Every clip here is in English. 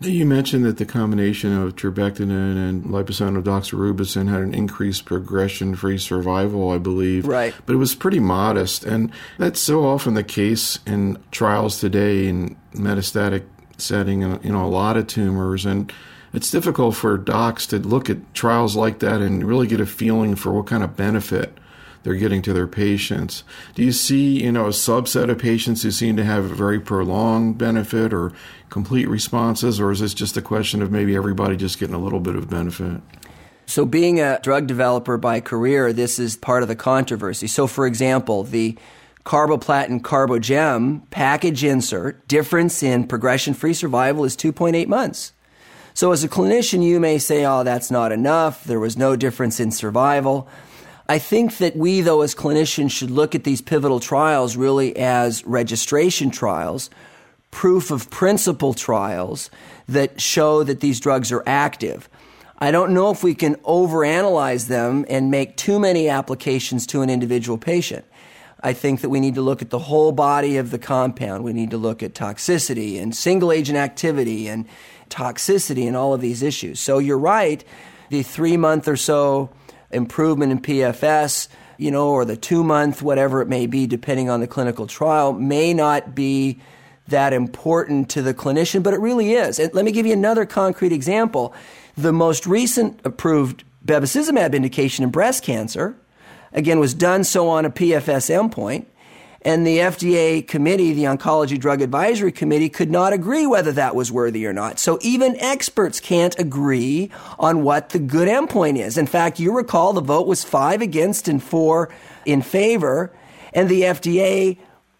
You mentioned that the combination of trabectedin and liposomal doxorubicin had an increased progression-free survival, I believe. Right. But it was pretty modest. And that's so often the case in trials today in metastatic setting, a lot of tumors. And it's difficult for docs to look at trials like that and really get a feeling for what kind of benefit they're getting to their patients. Do you see, a subset of patients who seem to have a very prolonged benefit or complete responses, or is this just a question of maybe everybody just getting a little bit of benefit? So being a drug developer by career, this is part of the controversy. So for example, the carboplatin carbogem package insert, difference in progression-free survival is 2.8 months. So as a clinician, you may say, oh, that's not enough. There was no difference in survival. I think that we, though, as clinicians should look at these pivotal trials really as registration trials, proof of principle trials that show that these drugs are active. I don't know if we can overanalyze them and make too many applications to an individual patient. I think that we need to look at the whole body of the compound. We need to look at toxicity and single-agent activity and toxicity and all of these issues. So you're right, the 3-month or so improvement in PFS, or the 2-month, whatever it may be, depending on the clinical trial, may not be that important to the clinician, but it really is. And let me give you another concrete example. The most recent approved bevacizumab indication in breast cancer, again, was done so on a PFS endpoint, and the FDA committee, the Oncology Drug Advisory Committee, could not agree whether that was worthy or not. So even experts can't agree on what the good endpoint is. In fact, you recall the vote was 5 against and 4 in favor, and the FDA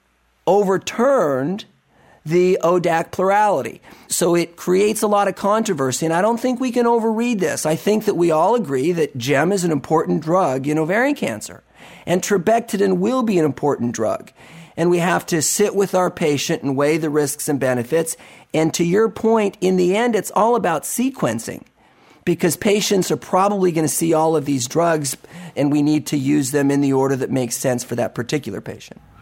overturned the ODAC plurality. So it creates a lot of controversy, and I don't think we can overread this. I think that we all agree that GEM is an important drug in ovarian cancer. And trabectedin will be an important drug. And we have to sit with our patient and weigh the risks and benefits. And to your point, in the end, it's all about sequencing, because patients are probably going to see all of these drugs, and we need to use them in the order that makes sense for that particular patient.